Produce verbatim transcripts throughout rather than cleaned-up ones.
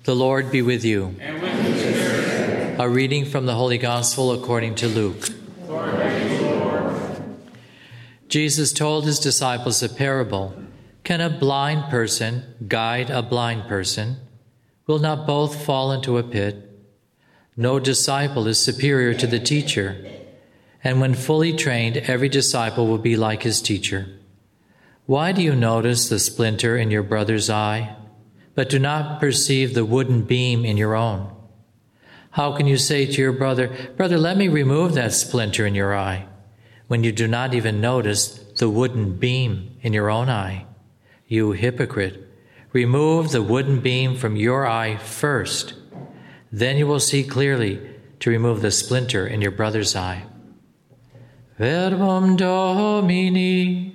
The Lord be with you. And with your spirit. A reading from the Holy Gospel according to Luke. Glory to you, Lord. Jesus told his disciples a parable. Can a blind person guide a blind person? Will not both fall into a pit? No disciple is superior to the teacher, and when fully trained, every disciple will be like his teacher. Why do you notice the splinter in your brother's eye, but do not perceive the wooden beam in your own? How can you say to your brother, "Brother, let me remove that splinter in your eye," when you do not even notice the wooden beam in your own eye? You hypocrite, remove the wooden beam from your eye first. Then you will see clearly to remove the splinter in your brother's eye. Verbum Domini.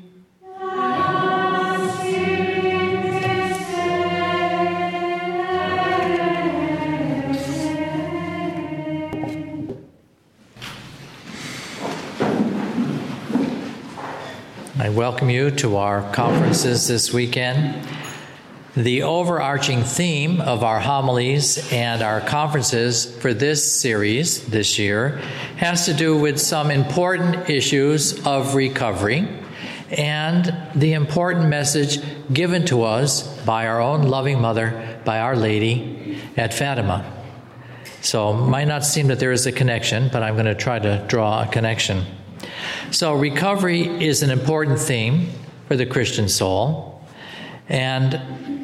I welcome you to our conferences this weekend. The overarching theme of our homilies and our conferences for this series this year has to do with some important issues of recovery and the important message given to us by our own loving mother, by Our Lady at Fatima. So it might not seem that there is a connection, but I'm going to try to draw a connection. So recovery is an important theme for the Christian soul, and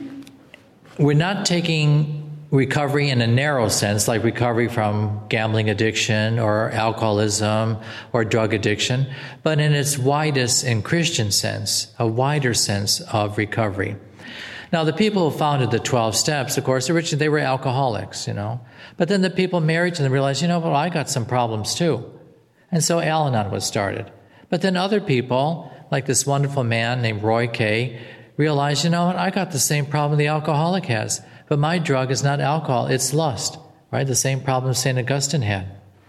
we're not taking recovery in a narrow sense, like recovery from gambling addiction or alcoholism or drug addiction, but in its widest in Christian sense, a wider sense of recovery. Now, the people who founded the twelve steps, of course, originally they were alcoholics, you know, but then the people married to them realized, you know, well, I got some problems too. And so Al-Anon was started. But then other people, like this wonderful man named Roy Kay, realized, you know what, I got the same problem the alcoholic has, but my drug is not alcohol, it's lust, right? The same problem Saint Augustine had.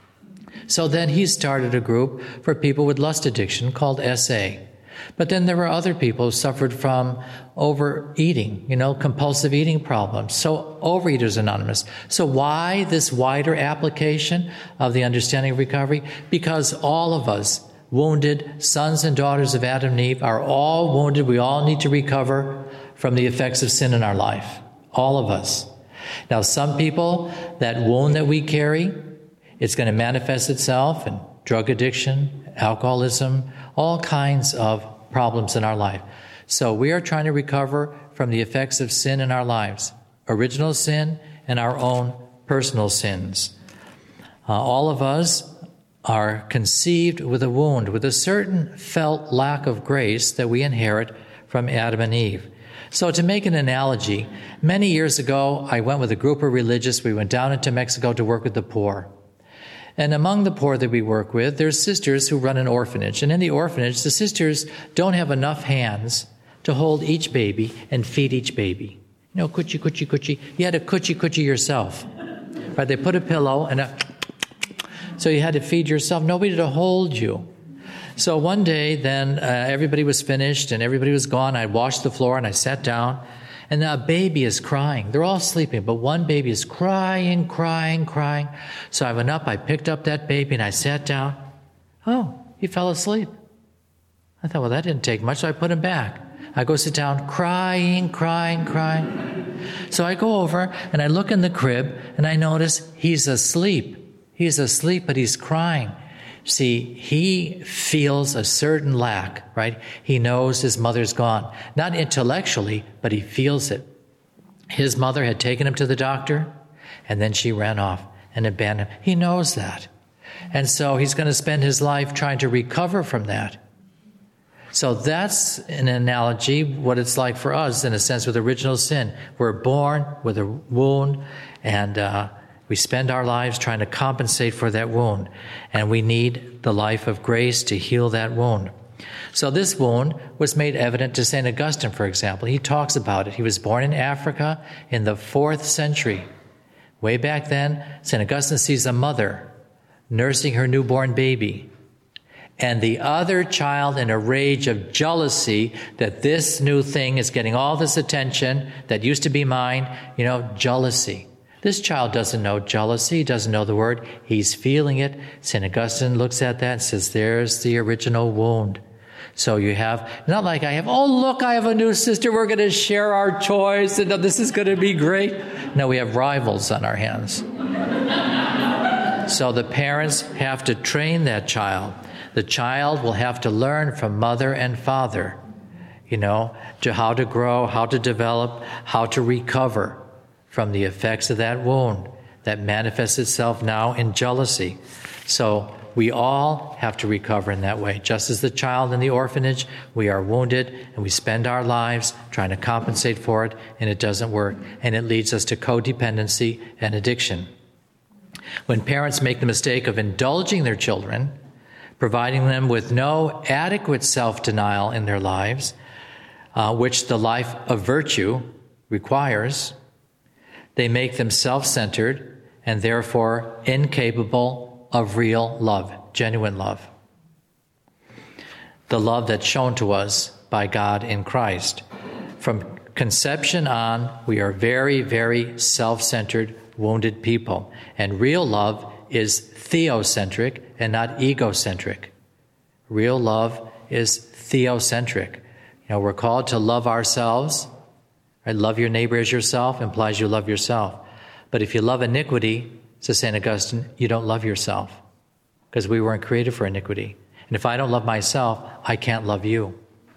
So then he started a group for people with lust addiction called S A. But then there were other people who suffered from overeating, you know, compulsive eating problems. So Overeaters Anonymous. So why this wider application of the understanding of recovery? Because all of us, wounded sons and daughters of Adam and Eve, are all wounded. We all need to recover from the effects of sin in our life. All of us. Now, some people, that wound that we carry, it's going to manifest itself in drug addiction, alcoholism, all kinds of problems in our life. So we are trying to recover from the effects of sin in our lives, original sin and our own personal sins. Uh, all of us are conceived with a wound, with a certain felt lack of grace that we inherit from Adam and Eve. So to make an analogy, many years ago, I went with a group of religious. We went down into Mexico to work with the poor. And among the poor that we work with, there's sisters who run an orphanage. And in the orphanage, the sisters don't have enough hands to hold each baby and feed each baby. You know, coochie, coochie, coochie. You had to coochie, coochie yourself. Right? They put a pillow and a... So you had to feed yourself. Nobody to hold you. So one day, then, uh, everybody was finished and everybody was gone. I washed the floor and I sat down. And a baby is crying. They're all sleeping, but one baby is crying, crying, crying. So I went up, I picked up that baby, and I sat down. Oh, he fell asleep. I thought, well, that didn't take much, so I put him back. I go sit down, crying, crying, crying. So I go over, and I look in the crib, and I notice he's asleep. He's asleep, but he's crying. See, he feels a certain lack, right? He knows his mother's gone. Not intellectually, but he feels it. His mother had taken him to the doctor, and then she ran off and abandoned him. He knows that. And so he's going to spend his life trying to recover from that. So that's an analogy, what it's like for us, in a sense, with original sin. We're born with a wound, and uh, we spend our lives trying to compensate for that wound, and we need the life of grace to heal that wound. So this wound was made evident to Saint Augustine, for example. He talks about it. He was born in Africa in the fourth century. Way back then, Saint Augustine sees a mother nursing her newborn baby, and the other child in a rage of jealousy that this new thing is getting all this attention that used to be mine, you know, jealousy. This child doesn't know jealousy, he doesn't know the word, he's feeling it. Saint Augustine looks at that and says, there's the original wound. So you have, not like I have, oh, look, I have a new sister, we're going to share our toys, and this is going to be great. No, we have rivals on our hands. So the parents have to train that child. The child will have to learn from mother and father, you know, to how to grow, how to develop, how to recover from the effects of that wound that manifests itself now in jealousy. So we all have to recover in that way. Just as the child in the orphanage, we are wounded and we spend our lives trying to compensate for it, and it doesn't work. And it leads us to codependency and addiction. When parents make the mistake of indulging their children, providing them with no adequate self-denial in their lives, uh, which the life of virtue requires, they make them self-centered and therefore incapable of real love, genuine love. The love that's shown to us by God in Christ. From conception on, we are very, very self-centered, wounded people. And real love is theocentric and not egocentric. Real love is theocentric. You know, we're called to love ourselves. Right? Love your neighbor as yourself implies you love yourself. But if you love iniquity, says Saint Augustine, you don't love yourself, because we weren't created for iniquity. And if I don't love myself, I can't love you.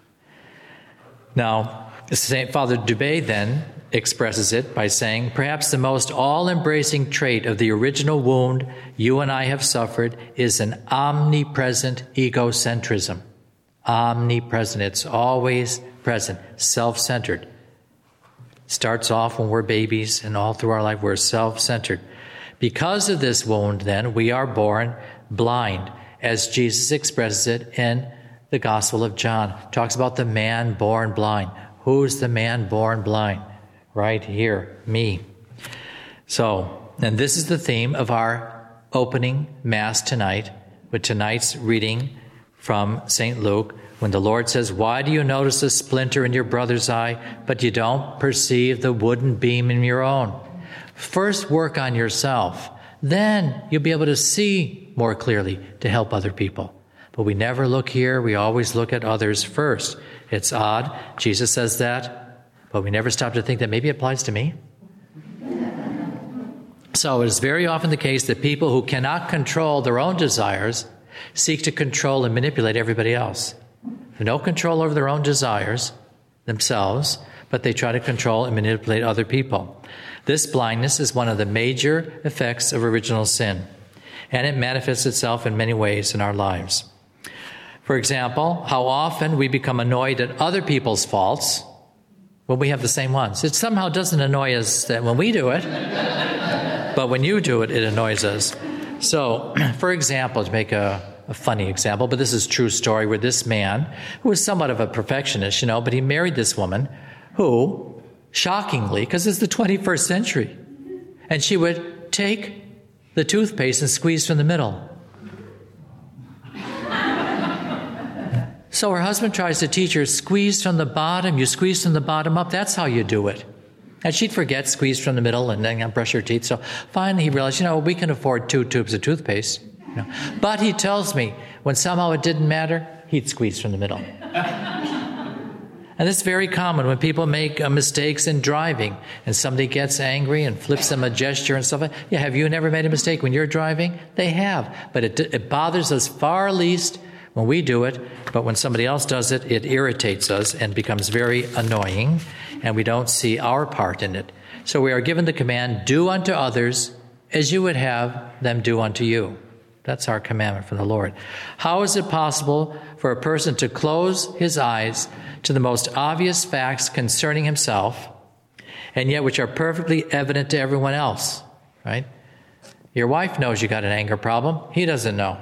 Now, Saint Father Dubay then expresses it by saying, perhaps the most all-embracing trait of the original wound you and I have suffered is an omnipresent egocentrism. Omnipresent. It's always present, self-centered. Starts off when we're babies, and all through our life we're self-centered. Because of this wound, then, we are born blind, as Jesus expresses it in the Gospel of John. Talks about the man born blind. Who's the man born blind? Right here, me. So, and this is the theme of our opening Mass tonight, with tonight's reading from Saint Luke, when the Lord says, why do you notice a splinter in your brother's eye, but you don't perceive the wooden beam in your own? First work on yourself. Then you'll be able to see more clearly to help other people. But we never look here. We always look at others first. It's odd. Jesus says that, but we never stop to think that maybe it applies to me. So it is very often the case that people who cannot control their own desires seek to control and manipulate everybody else. They have no control over their own desires themselves, but they try to control and manipulate other people. This blindness is one of the major effects of original sin, and it manifests itself in many ways in our lives. For example, how often we become annoyed at other people's faults when we have the same ones. It somehow doesn't annoy us that when we do it, but when you do it, it annoys us. So, for example, to make a A funny example, but this is a true story, where this man, who was somewhat of a perfectionist, you know, but he married this woman who, shockingly, because it's the twenty-first century, and she would take the toothpaste and squeeze from the middle. So her husband tries to teach her, squeeze from the bottom, you squeeze from the bottom up, that's how you do it. And she'd forget, squeeze from the middle, and then brush her teeth. So finally he realized, you know, we can afford two tubes of toothpaste. You know. But he tells me, when somehow it didn't matter, he'd squeeze from the middle. And it's very common when people make uh, mistakes in driving, and somebody gets angry and flips them a gesture and stuff like that. Yeah, have you never made a mistake when you're driving? They have. But it, it bothers us far least when we do it, but when somebody else does it, it irritates us and becomes very annoying, and we don't see our part in it. So we are given the command, do unto others as you would have them do unto you. That's our commandment from the Lord. How is it possible for a person to close his eyes to the most obvious facts concerning himself, and yet which are perfectly evident to everyone else, right? Your wife knows you got an anger problem. He doesn't know.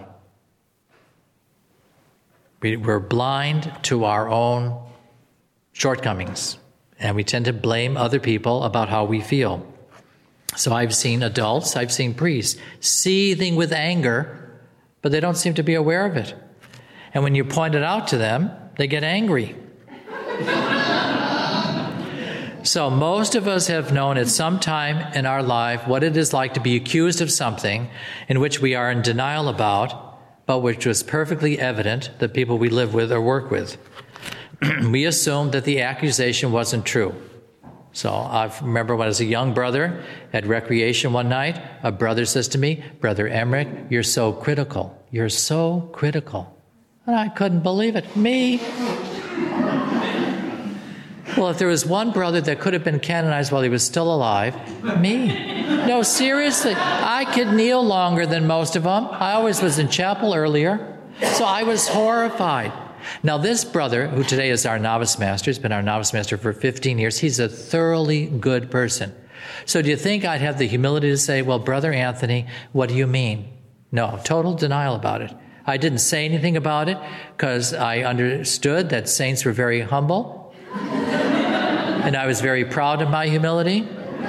We're blind to our own shortcomings, and we tend to blame other people about how we feel. So I've seen adults, I've seen priests seething with anger, but they don't seem to be aware of it. And when you point it out to them, they get angry. So most of us have known at some time in our life what it is like to be accused of something in which we are in denial about, but which was perfectly evident the people we live with or work with. We assumed that the accusation wasn't true. So I remember when I was a young brother at recreation one night, a brother says to me, "Brother Emmerich, you're so critical. You're so critical." And I couldn't believe it. Me? Well, if there was one brother that could have been canonized while he was still alive, me. No, seriously, I could kneel longer than most of them. I always was in chapel earlier. So I was horrified. Now, this brother, who today is our novice master, has been our novice master for fifteen years, he's a thoroughly good person. So do you think I'd have the humility to say, "Well, Brother Anthony, what do you mean?" No, total denial about it. I didn't say anything about it because I understood that saints were very humble. And I was very proud of my humility.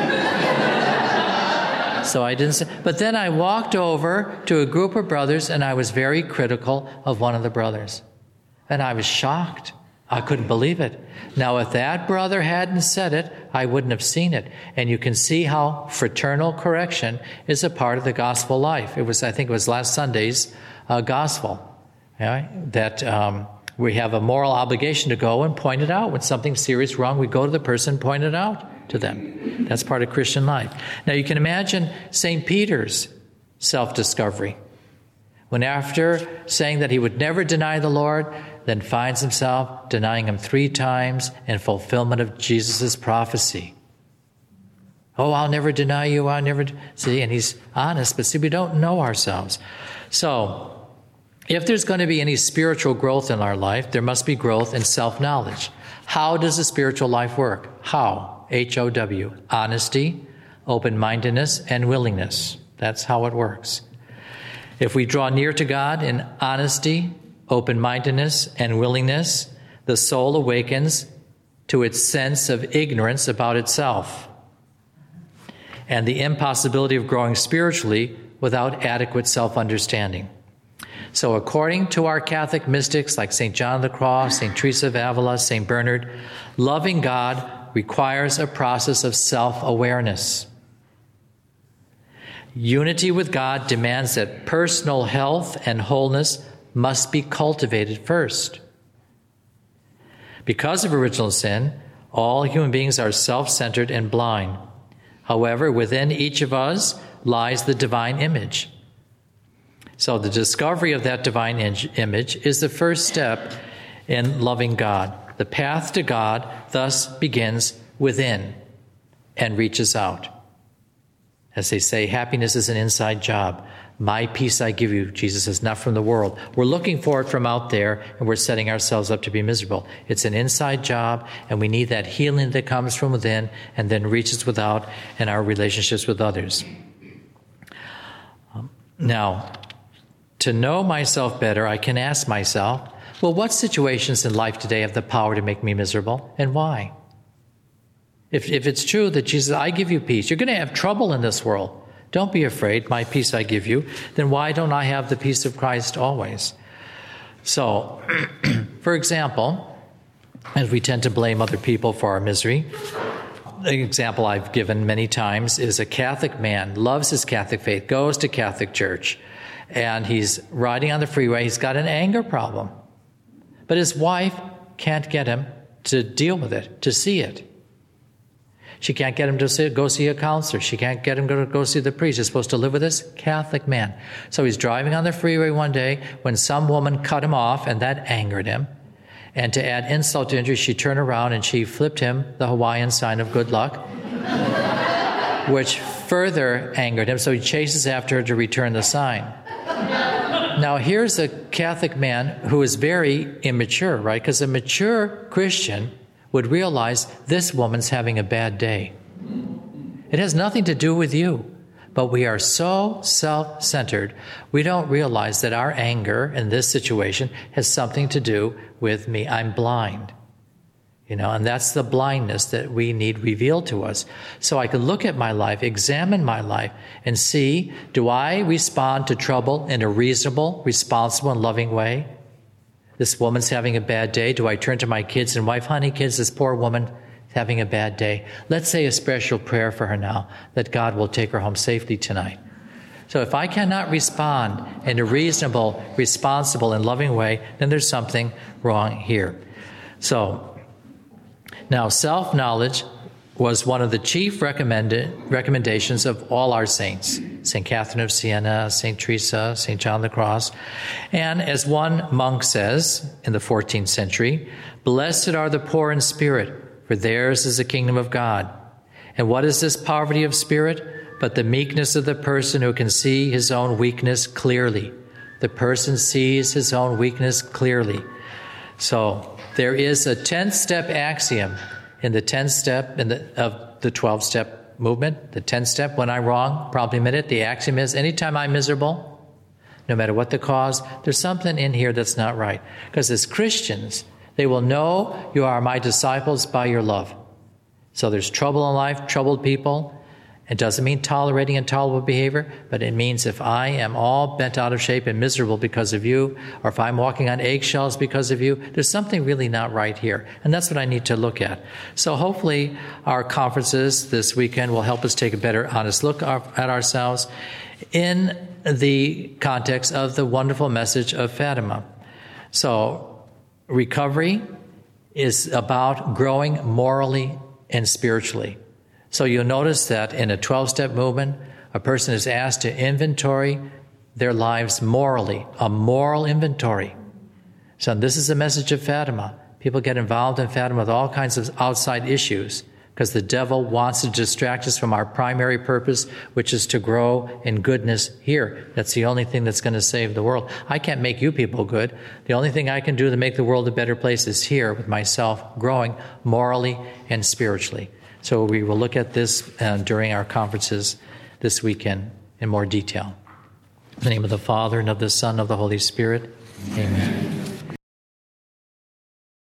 So I didn't say. But then I walked over to a group of brothers and I was very critical of one of the brothers. And I was shocked. I couldn't believe it. Now, if that brother hadn't said it, I wouldn't have seen it. And you can see how fraternal correction is a part of the gospel life. It was, I think it was last Sunday's uh, gospel. Yeah, that um, we have a moral obligation to go and point it out. When something's serious wrong, we go to the person, point it out to them. That's part of Christian life. Now, you can imagine Saint Peter's self-discovery. When after saying that he would never deny the Lord, then finds himself denying him three times in fulfillment of Jesus' prophecy. Oh, I'll never deny you, I'll never... See, and he's honest, but see, we don't know ourselves. So, if there's going to be any spiritual growth in our life, there must be growth in self-knowledge. How does the spiritual life work? How? H O W. Honesty, open-mindedness, and willingness. That's how it works. If we draw near to God in honesty, open-mindedness, and willingness, the soul awakens to its sense of ignorance about itself and the impossibility of growing spiritually without adequate self-understanding. So according to our Catholic mystics like Saint John of the Cross, Saint Teresa of Avila, Saint Bernard, loving God requires a process of self-awareness. Unity with God demands that personal health and wholeness must be cultivated first. Because of original sin, all human beings are self-centered and blind. However, within each of us lies the divine image. So the discovery of that divine image is the first step in loving God. The path to God thus begins within and reaches out. As they say, happiness is an inside job. My peace I give you, Jesus says, not from the world. We're looking for it from out there, and we're setting ourselves up to be miserable. It's an inside job, and we need that healing that comes from within and then reaches without in our relationships with others. Um, now, to know myself better, I can ask myself, well, what situations in life today have the power to make me miserable, and why? If, if it's true that Jesus, I give you peace, you're going to have trouble in this world. Don't be afraid, my peace I give you. Then why don't I have the peace of Christ always? So, for example, as we tend to blame other people for our misery, the example I've given many times is a Catholic man, loves his Catholic faith, goes to Catholic church, and he's riding on the freeway. He's got an anger problem. But his wife can't get him to deal with it, to see it. She can't get him to see, go see a counselor. She can't get him to go see the priest. He's supposed to live with this Catholic man. So he's driving on the freeway one day when some woman cut him off, and that angered him. And to add insult to injury, she turned around and she flipped him the Hawaiian sign of good luck, which further angered him. So he chases after her to return the sign. Now, here's a Catholic man who is very immature, right? Because a mature Christian would realize this woman's having a bad day. It has nothing to do with you, but we are so self-centered, we don't realize that our anger in this situation has something to do with me. I'm blind. You know, and that's the blindness that we need revealed to us. So I can look at my life, examine my life, and see, do I respond to trouble in a reasonable, responsible, and loving way? This woman's having a bad day. Do I turn to my kids and wife, honey, kids, this poor woman is having a bad day. Let's say a special prayer for her now, that God will take her home safely tonight. So if I cannot respond in a reasonable, responsible, and loving way, then there's something wrong here. So now self-knowledge was one of the chief recommended recommendations of all our saints, Saint Catherine of Siena, Saint Teresa, Saint John the Cross. And as one monk says in the fourteenth century, "Blessed are the poor in spirit, for theirs is the kingdom of God." And what is this poverty of spirit? But the meekness of the person who can see his own weakness clearly. The person sees his own weakness clearly. So there is a tenth-step axiom in the tenth step in the, of the twelve-step movement. The tenth step, when I'm wrong, probably admit it. The axiom is, anytime I'm miserable, no matter what the cause, there's something in here that's not right. Because as Christians, they will know you are my disciples by your love. So there's trouble in life, troubled people. It doesn't mean tolerating intolerable behavior, but it means if I am all bent out of shape and miserable because of you, or if I'm walking on eggshells because of you, there's something really not right here. And that's what I need to look at. So hopefully our conferences this weekend will help us take a better, honest look at ourselves in the context of the wonderful message of Fatima. So recovery is about growing morally and spiritually. So you'll notice that in a twelve-step movement, a person is asked to inventory their lives morally, a moral inventory. So this is the message of Fatima. People get involved in Fatima with all kinds of outside issues because the devil wants to distract us from our primary purpose, which is to grow in goodness here. That's the only thing that's going to save the world. I can't make you people good. The only thing I can do to make the world a better place is here with myself growing morally and spiritually. So we will look at this uh, during our conferences this weekend in more detail. In the name of the Father, and of the Son, and of the Holy Spirit. Amen.